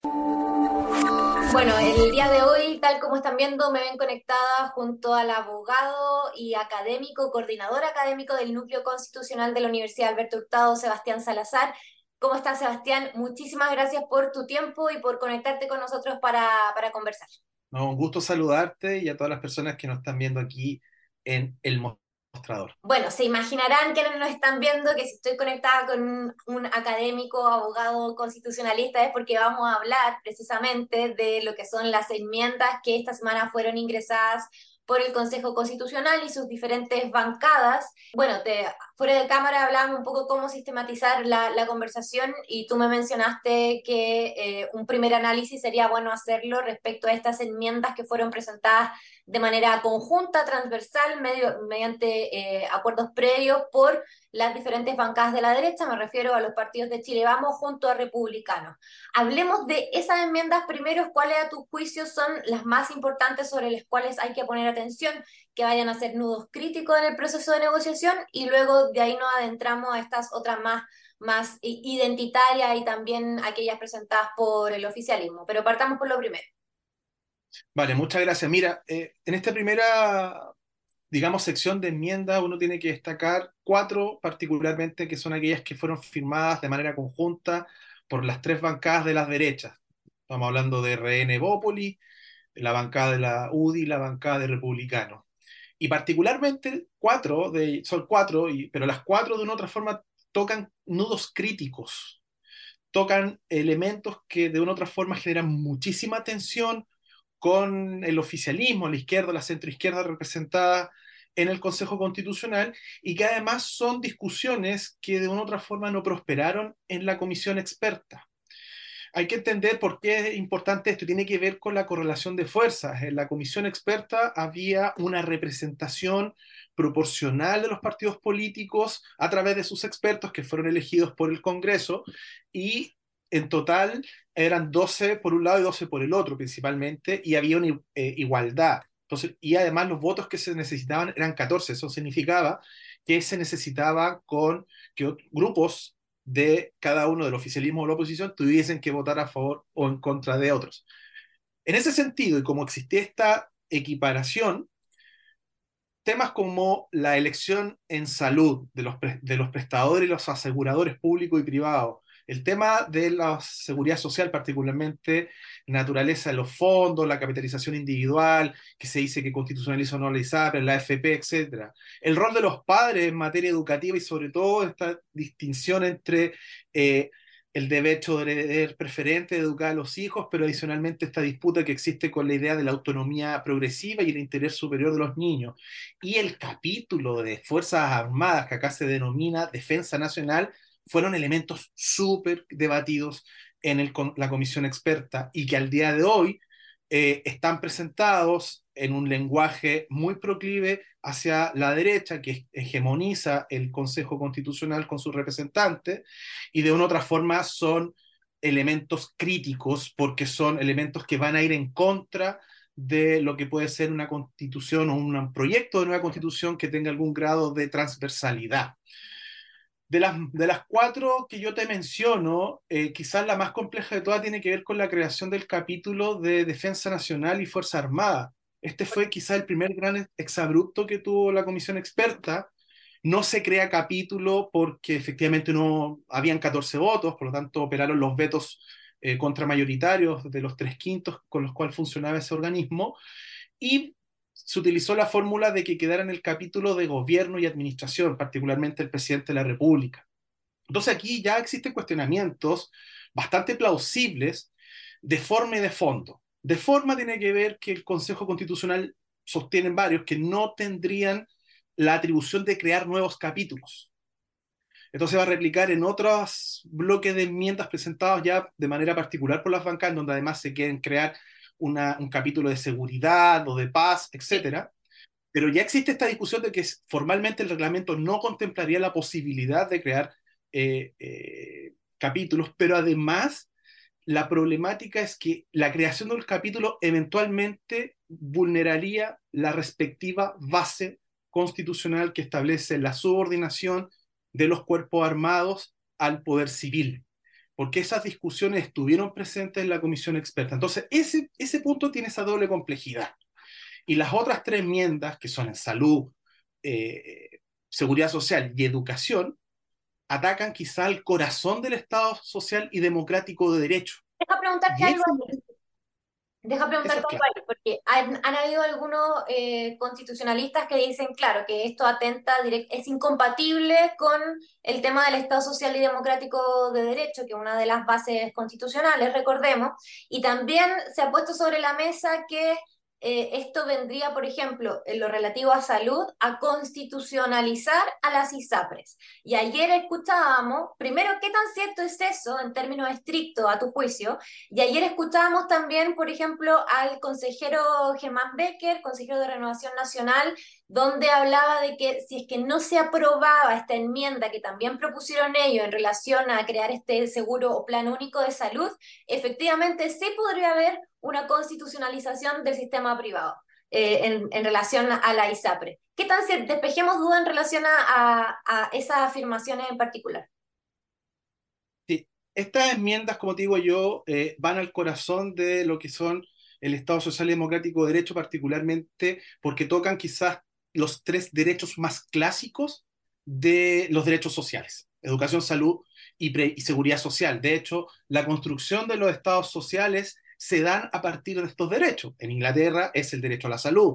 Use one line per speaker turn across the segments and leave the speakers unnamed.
Bueno, el día de hoy, tal como están viendo, me ven conectada junto al abogado y académico, coordinador académico del Núcleo Constitucional de la Universidad Alberto Hurtado, Sebastián Salazar. ¿Cómo estás, Sebastián? Muchísimas gracias por tu tiempo y por conectarte con nosotros para conversar.
No, un gusto saludarte y a todas las personas que nos están viendo aquí en el mostrador.
Bueno, se imaginarán quienes nos están viendo que si estoy conectada con un académico, abogado constitucionalista es porque vamos a hablar precisamente de lo que son las enmiendas que esta semana fueron ingresadas por el Consejo Constitucional y sus diferentes bancadas. Bueno, fuera de cámara hablábamos un poco cómo sistematizar la conversación y tú me mencionaste que un primer análisis sería bueno hacerlo respecto a estas enmiendas que fueron presentadas de manera conjunta, transversal, mediante acuerdos previos por las diferentes bancadas de la derecha, me refiero a los partidos de Chile Vamos junto a Republicanos. Hablemos de esas enmiendas primero, cuáles a tu juicio son las más importantes sobre las cuales hay que poner atención, que vayan a ser nudos críticos en el proceso de negociación y luego de ahí nos adentramos a estas otras más identitarias y también aquellas presentadas por el oficialismo. Pero partamos por lo primero.
Vale, muchas gracias. Mira, en esta primera, digamos, sección de enmiendas, uno tiene que destacar cuatro particularmente, que son aquellas que fueron firmadas de manera conjunta por las tres bancadas de las derechas. Estamos hablando de RN Bópoli, la bancada de la UDI y la bancada de Republicanos. Y particularmente son cuatro, pero las cuatro de una u otra forma tocan nudos críticos, tocan elementos que de una u otra forma generan muchísima tensión con el oficialismo, la izquierda, la centroizquierda representada en el Consejo Constitucional, y que además son discusiones que de una u otra forma no prosperaron en la comisión experta. Hay que entender por qué es importante esto. Tiene que ver con la correlación de fuerzas. En la comisión experta había una representación proporcional de los partidos políticos a través de sus expertos que fueron elegidos por el Congreso, y en total eran 12 por un lado y 12 por el otro principalmente, y había una igualdad. Entonces, y además los votos que se necesitaban eran 14. Eso significaba que se necesitaba con que grupos de cada uno del oficialismo o la oposición tuviesen que votar a favor o en contra de otros. En ese sentido, y como existía esta equiparación, temas como la elección en salud de los prestadores y los aseguradores públicos y privados, el tema de la seguridad social, particularmente naturaleza de los fondos, la capitalización individual, que se dice que constitucionaliza o no la ISAPRE, la AFP, etcétera. El rol de los padres en materia educativa y sobre todo esta distinción entre el deber preferente de educar a los hijos, pero adicionalmente esta disputa que existe con la idea de la autonomía progresiva y el interés superior de los niños, y el capítulo de Fuerzas Armadas, que acá se denomina Defensa Nacional, fueron elementos súper debatidos en la comisión experta, y que al día de hoy están presentados en un lenguaje muy proclive hacia la derecha, que hegemoniza el Consejo Constitucional con sus representantes, y de una u otra forma son elementos críticos porque son elementos que van a ir en contra de lo que puede ser una constitución o un proyecto de nueva constitución que tenga algún grado de transversalidad. De las cuatro que yo te menciono, quizás la más compleja de todas tiene que ver con la creación del capítulo de Defensa Nacional y Fuerza Armada. Este fue quizás el primer gran exabrupto que tuvo la comisión experta. No se crea capítulo porque efectivamente no habían 14 votos, por lo tanto operaron los vetos contramayoritarios de los tres quintos con los cuales funcionaba ese organismo, y se utilizó la fórmula de que quedara en el capítulo de gobierno y administración, particularmente el presidente de la República. Entonces aquí ya existen cuestionamientos bastante plausibles de forma y de fondo. De forma tiene que ver que el Consejo Constitucional sostiene varios que no tendrían la atribución de crear nuevos capítulos. Entonces va a replicar en otros bloques de enmiendas presentados ya de manera particular por las bancas, donde además se quieren crear un capítulo de seguridad o de paz,
Sí.
etcétera. Pero ya existe esta discusión de que formalmente el reglamento no contemplaría la posibilidad de crear capítulos, pero además la problemática es que la creación de un capítulo eventualmente vulneraría la respectiva base constitucional que establece la subordinación de los cuerpos armados al poder civil. porque esas discusiones estuvieron presentes en la comisión experta. Entonces, ese punto tiene esa doble complejidad. Y las otras tres enmiendas, que son en salud, seguridad social y educación, atacan quizá al corazón del Estado social y democrático de derecho.
Deja preguntarte
Y
algo
ese,
ahí. Deja
eso
preguntarte
es
algo
claro.
ahí, porque han habido algunos constitucionalistas que dicen, claro, que esto es incompatible con el tema del Estado social y democrático de derecho, que es una de las bases constitucionales, recordemos, y también se ha puesto sobre la mesa que esto vendría, por ejemplo, en lo relativo a salud, a constitucionalizar a las ISAPRES. Y ayer escuchábamos, primero, ¿qué tan cierto es eso en términos estrictos a tu juicio? Y ayer escuchábamos también, por ejemplo, al consejero Germán Becker, consejero de Renovación Nacional, donde hablaba de que si es que no se aprobaba esta enmienda que también propusieron ellos en relación a crear este seguro o plan único de salud, efectivamente sí podría haber una constitucionalización del sistema privado en relación a la ISAPRE. ¿Qué tan despejemos duda en relación a esas afirmaciones en particular?
Sí, estas enmiendas, como te digo yo, van al corazón de lo que son el Estado Social y Democrático de Derecho, particularmente porque tocan quizás los tres derechos más clásicos de los derechos sociales: educación, salud y seguridad social. De hecho, la construcción de los estados sociales se dan a partir de estos derechos. En Inglaterra es el derecho a la salud.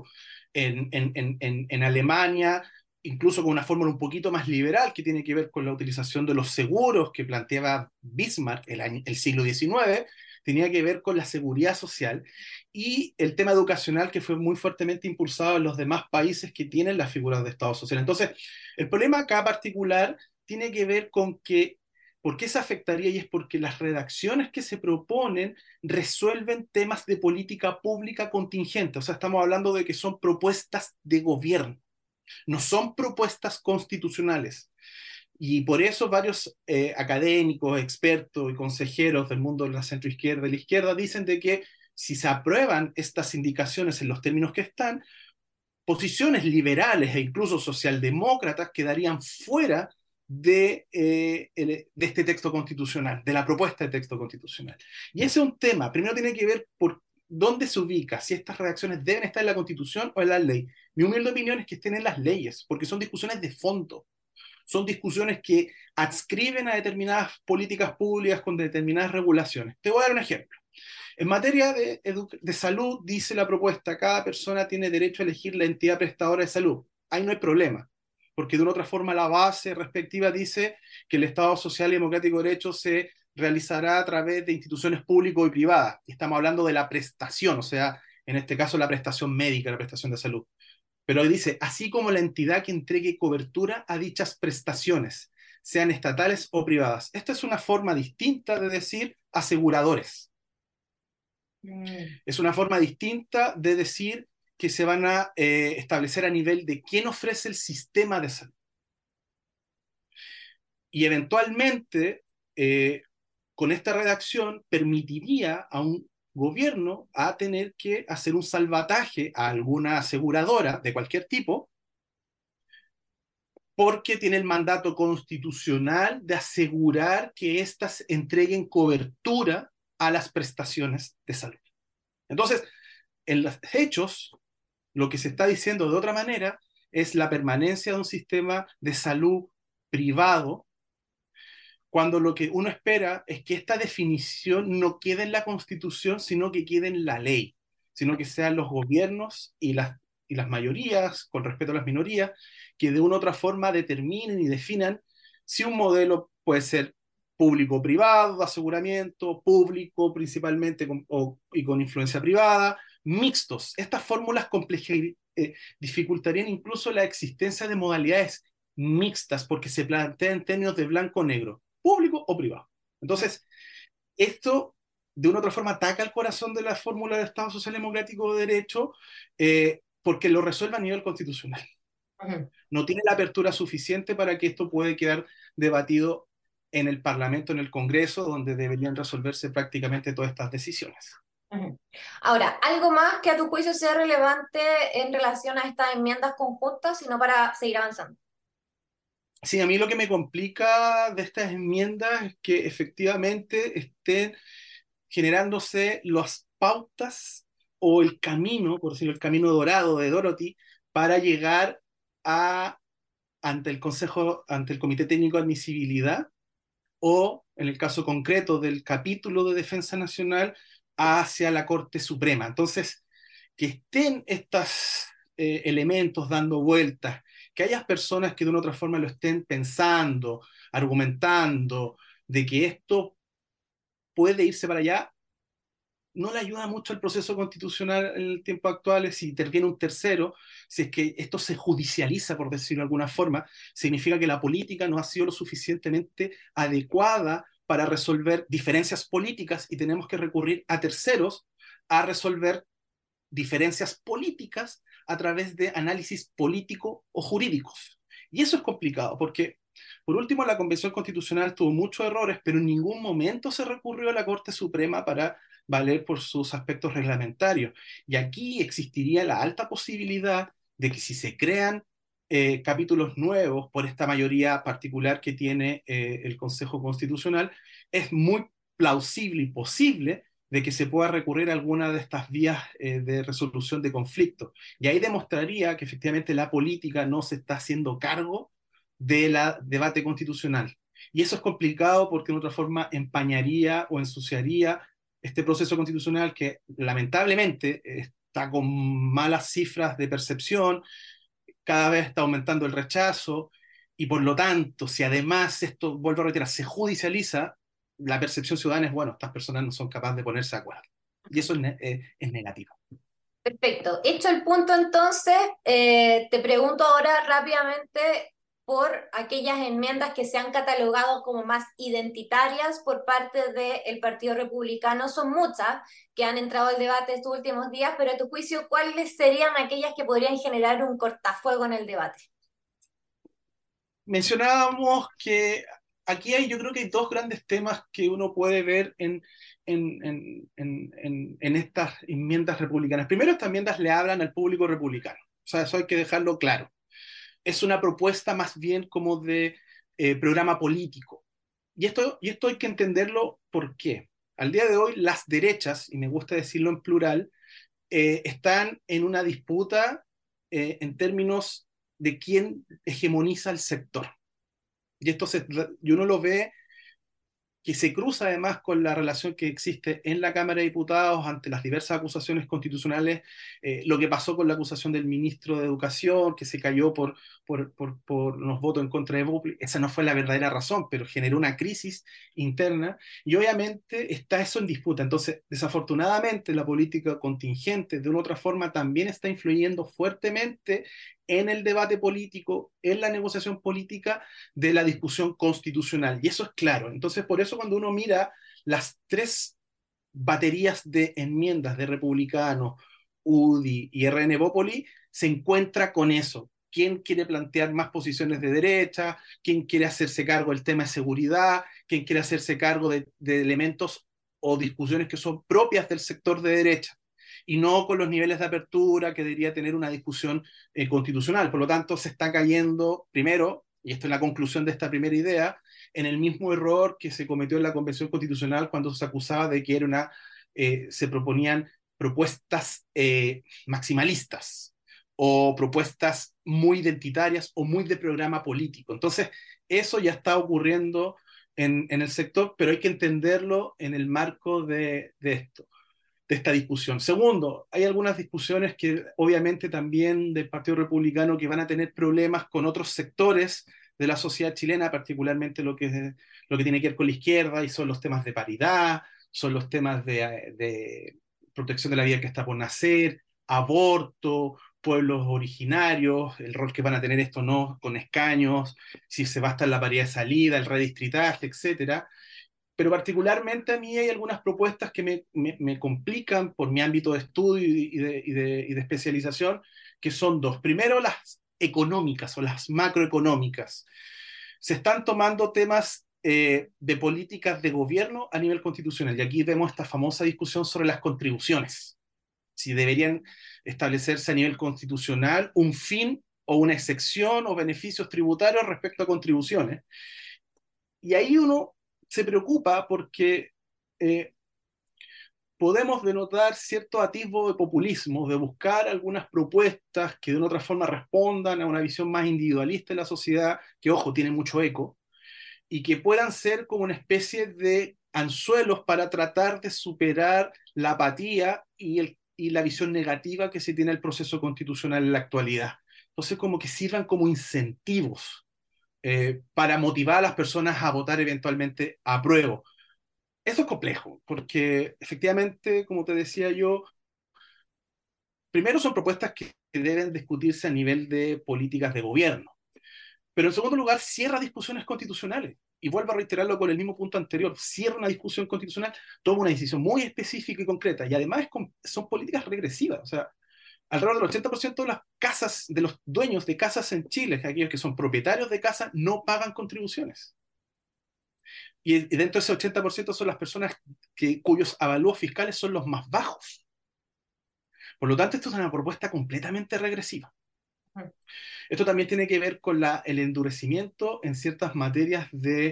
En Alemania, incluso con una fórmula un poquito más liberal que tiene que ver con la utilización de los seguros que planteaba Bismarck el siglo XIX, tenía que ver con la seguridad social y el tema educacional que fue muy fuertemente impulsado en los demás países que tienen las figuras de Estado social. Entonces, el problema acá particular tiene que ver con que, ¿por qué se afectaría? Y es porque las redacciones que se proponen resuelven temas de política pública contingente. O sea, estamos hablando de que son propuestas de gobierno, no son propuestas constitucionales. Y por eso varios académicos, expertos y consejeros del mundo de la centroizquierda y la izquierda dicen de que si se aprueban estas indicaciones en los términos que están, posiciones liberales e incluso socialdemócratas quedarían fuera de este texto constitucional, de la propuesta de texto constitucional. Y ese es un tema. Primero tiene que ver por dónde se ubica, si estas redacciones deben estar en la Constitución o en la ley. Mi humilde opinión es que estén en las leyes, porque son discusiones de fondo, son discusiones que adscriben a determinadas políticas públicas con determinadas regulaciones. Te voy a dar un ejemplo. En materia de salud, dice la propuesta, cada persona tiene derecho a elegir la entidad prestadora de salud. Ahí no hay problema, porque de una otra forma la base respectiva dice que el Estado Social y Democrático de Derecho se realizará a través de instituciones públicas y privadas. Y estamos hablando de la prestación, o sea, en este caso la prestación médica, la prestación de salud. Pero ahí dice, así como la entidad que entregue cobertura a dichas prestaciones, sean estatales o privadas. Esta es una forma distinta de decir aseguradores.
Mm.
Es una forma distinta de decir que se van a establecer a nivel de quién ofrece el sistema de salud. Y eventualmente, con esta redacción, permitiría a un gobierno a tener que hacer un salvataje a alguna aseguradora de cualquier tipo, porque tiene el mandato constitucional de asegurar que éstas entreguen cobertura a las prestaciones de salud. Entonces, en los hechos, lo que se está diciendo de otra manera es la permanencia de un sistema de salud privado, cuando lo que uno espera es que esta definición no quede en la Constitución, sino que quede en la ley, sino que sean los gobiernos y las mayorías, con respeto a las minorías, que de una u otra forma determinen y definan si un modelo puede ser público-privado, de aseguramiento, público principalmente y con influencia privada, mixtos. Estas fórmulas dificultarían incluso la existencia de modalidades mixtas porque se plantean en términos de blanco-negro, público o privado. Entonces, esto de una u otra forma ataca al corazón de la fórmula de Estado Social Democrático de Derecho, porque lo resuelve a nivel constitucional.
Ujú.
No tiene la apertura suficiente para que esto pueda quedar debatido en el Parlamento, en el Congreso, donde deberían resolverse prácticamente todas estas decisiones.
Ujú. Ahora, ¿algo más que a tu juicio sea relevante en relación a estas enmiendas conjuntas, sino para seguir avanzando?
Sí, a mí lo que me complica de estas enmiendas es que efectivamente estén generándose las pautas o el camino, por decirlo, el camino dorado de Dorothy, para llegar a, ante el Consejo, ante el Comité Técnico de Admisibilidad, o en el caso concreto del capítulo de Defensa Nacional, hacia la Corte Suprema. Entonces, que estén estos elementos dando vueltas, que haya personas que de una u otra forma lo estén pensando, argumentando, de que esto puede irse para allá, no le ayuda mucho al proceso constitucional en el tiempo actual. Si interviene un tercero, si es que esto se judicializa, por decirlo de alguna forma, significa que la política no ha sido lo suficientemente adecuada para resolver diferencias políticas y tenemos que recurrir a terceros a resolver diferencias políticas a través de análisis político o jurídicos. Y eso es complicado porque, por último, la Convención Constitucional tuvo muchos errores, pero en ningún momento se recurrió a la Corte Suprema para valer por sus aspectos reglamentarios. Y aquí existiría la alta posibilidad de que si se crean capítulos nuevos por esta mayoría particular que tiene el Consejo Constitucional, es muy plausible y posible de que se pueda recurrir a alguna de estas vías de resolución de conflictos. Y ahí demostraría que efectivamente la política no se está haciendo cargo del debate constitucional. Y eso es complicado porque de otra forma empañaría o ensuciaría este proceso constitucional que lamentablemente está con malas cifras de percepción, cada vez está aumentando el rechazo y por lo tanto, si además esto, vuelvo a reiterar, se judicializa, la percepción ciudadana es, bueno, estas personas no son capaces de ponerse de acuerdo. Y eso es negativo.
Perfecto. Hecho el punto entonces, te pregunto ahora rápidamente por aquellas enmiendas que se han catalogado como más identitarias por parte del Partido Republicano. Son muchas que han entrado al debate estos últimos días, pero a tu juicio, ¿cuáles serían aquellas que podrían generar un cortafuego en el debate?
Mencionábamos que aquí hay, yo creo que hay dos grandes temas que uno puede ver en estas enmiendas republicanas. Primero, estas enmiendas le hablan al público republicano. O sea, eso hay que dejarlo claro. Es una propuesta más bien como de programa político. Y esto hay que entenderlo por qué. Al día de hoy, las derechas, y me gusta decirlo en plural, están en una disputa en términos de quién hegemoniza el sector. Y uno lo ve que se cruza además con la relación que existe en la Cámara de Diputados ante las diversas acusaciones constitucionales, lo que pasó con la acusación del ministro de Educación, que se cayó por unos votos en contra de Bopli. Esa no fue la verdadera razón, pero generó una crisis interna y obviamente está eso en disputa. Entonces, desafortunadamente, la política contingente de una u otra forma también está influyendo fuertemente en el debate político, en la negociación política de la discusión constitucional. Y eso es claro. Entonces, por eso cuando uno mira las tres baterías de enmiendas de republicanos, UDI y RN Bópoli, se encuentra con eso. ¿Quién quiere plantear más posiciones de derecha? ¿Quién quiere hacerse cargo del tema de seguridad? ¿Quién quiere hacerse cargo de elementos o discusiones que son propias del sector de derecha? Y no con los niveles de apertura que debería tener una discusión constitucional. Por lo tanto, se está cayendo, primero, y esto es la conclusión de esta primera idea, en el mismo error que se cometió en la Convención Constitucional cuando se acusaba de que se proponían propuestas maximalistas o propuestas muy identitarias o muy de programa político. Entonces, eso ya está ocurriendo en el sector, pero hay que entenderlo en el marco de esta discusión. Segundo, hay algunas discusiones que obviamente también del Partido Republicano que van a tener problemas con otros sectores de la sociedad chilena, particularmente lo que tiene que ver con la izquierda, y son los temas de paridad, son los temas de protección de la vida que está por nacer, aborto, pueblos originarios, el rol que van a tener esto no con escaños, si se basta en la paridad de salida, el redistritaje, etcétera. Pero particularmente a mí hay algunas propuestas que me complican por mi ámbito de estudio y de especialización, que son dos. Primero, las económicas o las macroeconómicas. Se están tomando temas de políticas de gobierno a nivel constitucional y aquí vemos esta famosa discusión sobre las contribuciones. Si deberían establecerse a nivel constitucional un fin o una excepción o beneficios tributarios respecto a contribuciones. Y ahí uno se preocupa porque eh, podemos denotar cierto atisbo de populismo, de buscar algunas propuestas que de una otra forma respondan a una visión más individualista de la sociedad, que ojo, tiene mucho eco, y que puedan ser como una especie de anzuelos para tratar de superar la apatía y la visión negativa que se tiene el proceso constitucional en la actualidad. Entonces, como que sirvan como incentivos para motivar a las personas a votar eventualmente a prueba. Eso es complejo, porque efectivamente, como te decía yo, primero son propuestas que deben discutirse a nivel de políticas de gobierno, pero en segundo lugar cierra discusiones constitucionales. Y vuelvo a reiterarlo con el mismo punto anterior, cierra una discusión constitucional, toma una decisión muy específica y concreta, y además son políticas regresivas. O sea, alrededor del 80% de las casas, de los dueños de casas en Chile, aquellos que son propietarios de casas, no pagan contribuciones. Y dentro de ese 80% son las personas cuyos avalúos fiscales son los más bajos. Por lo tanto, esto es una propuesta completamente regresiva. Esto también tiene que ver con el endurecimiento en ciertas materias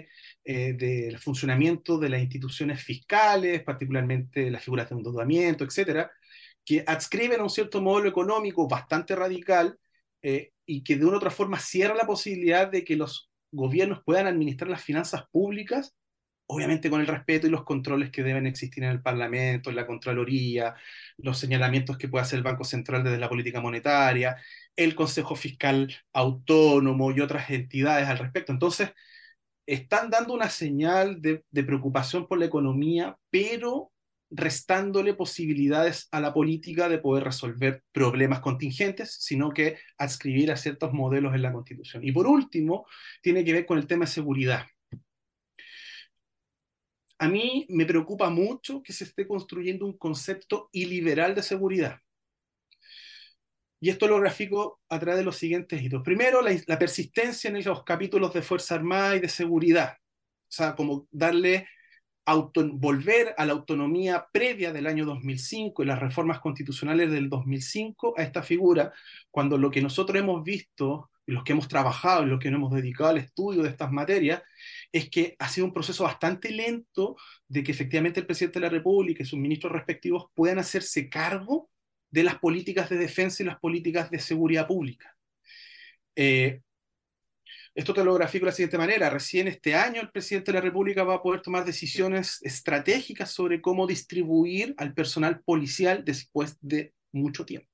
del funcionamiento de las instituciones fiscales, particularmente las figuras de endeudamiento, etcétera, que adscriben a un cierto modelo económico bastante radical y que de una u otra forma cierra la posibilidad de que los gobiernos puedan administrar las finanzas públicas, obviamente con el respeto y los controles que deben existir en el Parlamento, en la Contraloría, los señalamientos que puede hacer el Banco Central desde la política monetaria, el Consejo Fiscal Autónomo y otras entidades al respecto. Entonces, están dando una señal de preocupación por la economía, pero restándole posibilidades a la política de poder resolver problemas contingentes, sino que adscribir a ciertos modelos en la Constitución. Y por último, tiene que ver con el tema de seguridad. A mí me preocupa mucho que se esté construyendo un concepto iliberal de seguridad. Y esto lo grafico a través de los siguientes hitos. Primero, la persistencia en los capítulos de Fuerza Armada y de seguridad. O sea, como volver a la autonomía previa del año 2005 y las reformas constitucionales del 2005 a esta figura, cuando lo que nosotros hemos visto, y los que hemos trabajado y los que nos hemos dedicado al estudio de estas materias, es que ha sido un proceso bastante lento de que efectivamente el presidente de la República y sus ministros respectivos puedan hacerse cargo de las políticas de defensa y las políticas de seguridad pública. Eh, Esto te lo grafico de la siguiente manera. Recién este año el presidente de la República va a poder tomar decisiones estratégicas sobre cómo distribuir al personal policial después de mucho tiempo.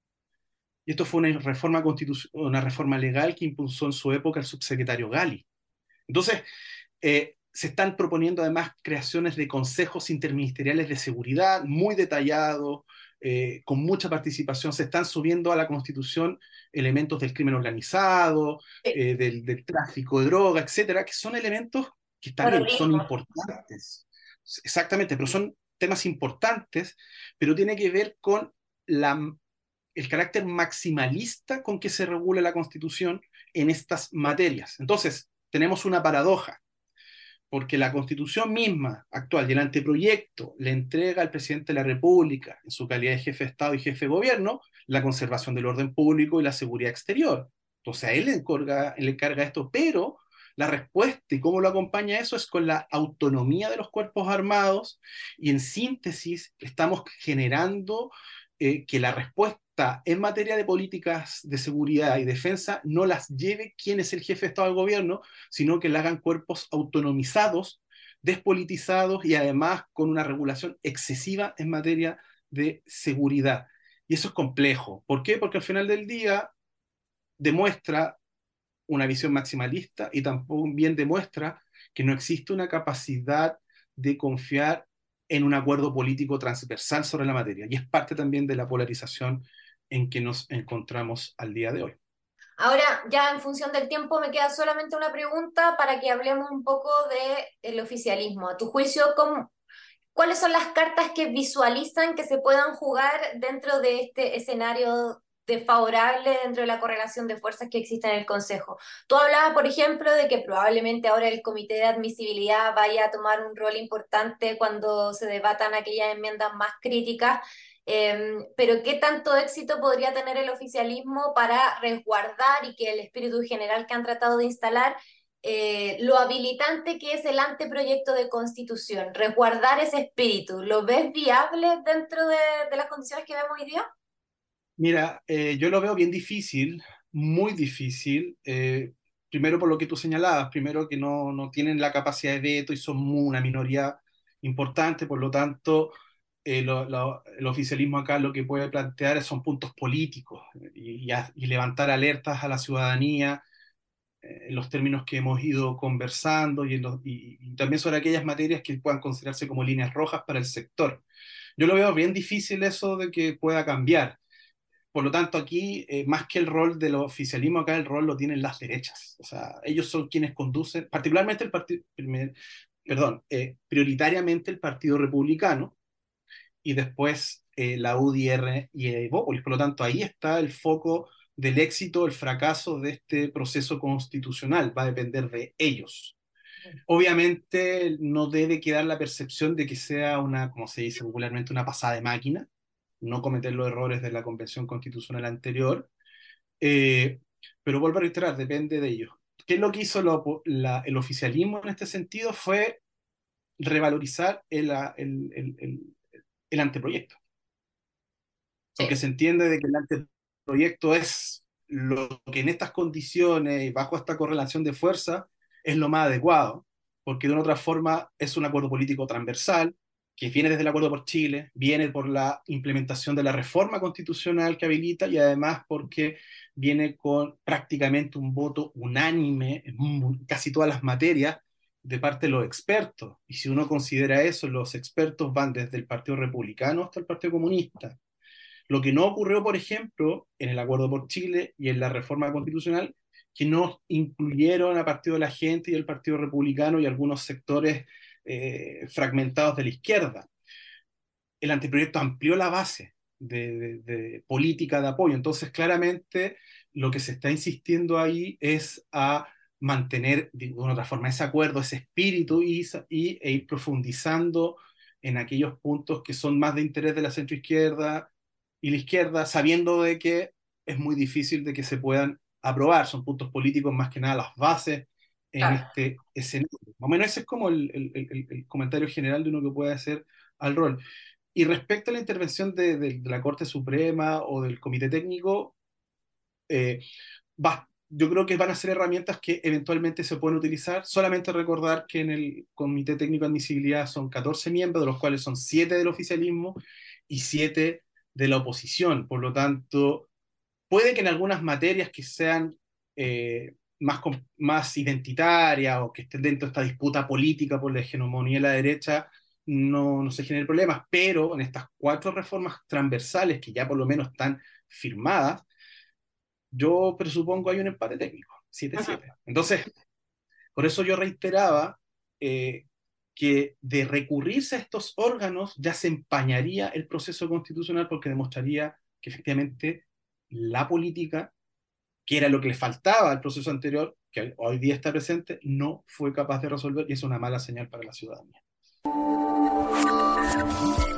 Y esto fue una reforma legal que impulsó en su época el subsecretario Gali. Entonces, se están proponiendo además creaciones de consejos interministeriales de seguridad muy detallados, con mucha participación. Se están subiendo a la Constitución elementos del crimen organizado, del tráfico de droga, etcétera, que son elementos que está bien, son
Terrorismo.
importantes. Exactamente, pero son temas importantes, pero tiene que ver con el carácter maximalista con que se regula la Constitución en estas materias. Entonces, tenemos una paradoja porque la Constitución misma actual y el anteproyecto le entrega al presidente de la República, en su calidad de jefe de Estado y jefe de gobierno, la conservación del orden público y la seguridad exterior. Entonces a él le encarga esto, pero la respuesta y cómo lo acompaña eso es con la autonomía de los cuerpos armados y en síntesis estamos generando que la respuesta en materia de políticas de seguridad y defensa no las lleve quien es el jefe de Estado del gobierno, sino que la hagan cuerpos autonomizados, despolitizados y además con una regulación excesiva en materia de seguridad. Y eso es complejo. ¿Por qué? Porque al final del día demuestra una visión maximalista y también demuestra que no existe una capacidad de confiar en un acuerdo político transversal sobre la materia. Y es parte también de la polarización en que nos encontramos al día de hoy.
Ahora, ya en función del tiempo, me queda solamente una pregunta para que hablemos un poco del oficialismo. A tu juicio, ¿cuáles son las cartas que visualizan que se puedan jugar dentro de este escenario desfavorable dentro de la correlación de fuerzas que existe en el Consejo? Tú hablabas, por ejemplo, de que probablemente ahora el Comité de Admisibilidad vaya a tomar un rol importante cuando se debatan aquellas enmiendas más críticas. Pero ¿qué tanto éxito podría tener el oficialismo para resguardar y que el espíritu general que han tratado de instalar, lo habilitante que es el anteproyecto de constitución, resguardar ese espíritu? ¿Lo ves viable dentro de las condiciones que vemos hoy día?
Mira, yo lo veo bien difícil, muy difícil. Primero por lo que tú señalabas, primero que no tienen la capacidad de veto y son una minoría importante, por lo tanto, el oficialismo acá lo que puede plantear son puntos políticos y levantar alertas a la ciudadanía en los términos que hemos ido conversando y también sobre aquellas materias que puedan considerarse como líneas rojas para el sector. Yo lo veo bien difícil eso de que pueda cambiar. Por lo tanto, aquí, más que el rol del oficialismo, acá el rol lo tienen las derechas. O sea, ellos son quienes conducen, particularmente el partido, perdón, prioritariamente el Partido Republicano y después la UDR y Evópolis. Por lo tanto, ahí está el foco del éxito, el fracaso de este proceso constitucional. Va a depender de ellos. Obviamente, no debe quedar la percepción de que sea una, como se dice popularmente, una pasada de máquina, no cometer los errores de la Convención Constitucional anterior, eh, pero vuelvo a reiterar, depende de ellos. ¿Qué es lo que hizo el oficialismo en este sentido? Fue revalorizar el anteproyecto, porque
Sí.
se entiende de que el anteproyecto es lo que en estas condiciones y bajo esta correlación de fuerza es lo más adecuado, porque de una otra forma es un acuerdo político transversal que viene desde el Acuerdo por Chile, viene por la implementación de la reforma constitucional que habilita y además porque viene con prácticamente un voto unánime en casi todas las materias de parte de los expertos. Y si uno considera eso, los expertos van desde el Partido Republicano hasta el Partido Comunista. Lo que no ocurrió, por ejemplo, en el Acuerdo por Chile y en la reforma constitucional, que no incluyeron a Partido de la Gente y el Partido Republicano y algunos sectores fragmentados de la izquierda. El anteproyecto amplió la base de política de apoyo. Entonces, claramente, lo que se está insistiendo ahí es a mantener de una otra forma ese acuerdo, ese espíritu e ir profundizando en aquellos puntos que son más de interés de la centroizquierda y la izquierda, sabiendo de que es muy difícil de que se puedan aprobar. Son puntos políticos más que nada las bases en
Claro.
este escenario. Más o menos ese es como el comentario general de uno que puede hacer al rol. Y respecto a la intervención de la Corte Suprema o del Comité Técnico, eh, yo creo que van a ser herramientas que eventualmente se pueden utilizar. Solamente recordar que en el Comité Técnico de Admisibilidad son 14 miembros, de los cuales son 7 del oficialismo y 7 de la oposición. Por lo tanto, puede que en algunas materias que sean más identitarias o que estén dentro de esta disputa política por la hegemonía de la derecha, no se generen problemas, pero en estas 4 reformas transversales que ya por lo menos están firmadas, yo presupongo hay un empate técnico, 7-7. Entonces, por eso yo reiteraba eh, que de recurrirse a estos órganos ya se empañaría el proceso constitucional porque demostraría que efectivamente la política, que era lo que le faltaba al proceso anterior, que hoy día está presente, no fue capaz de resolver y es una mala señal para la ciudadanía.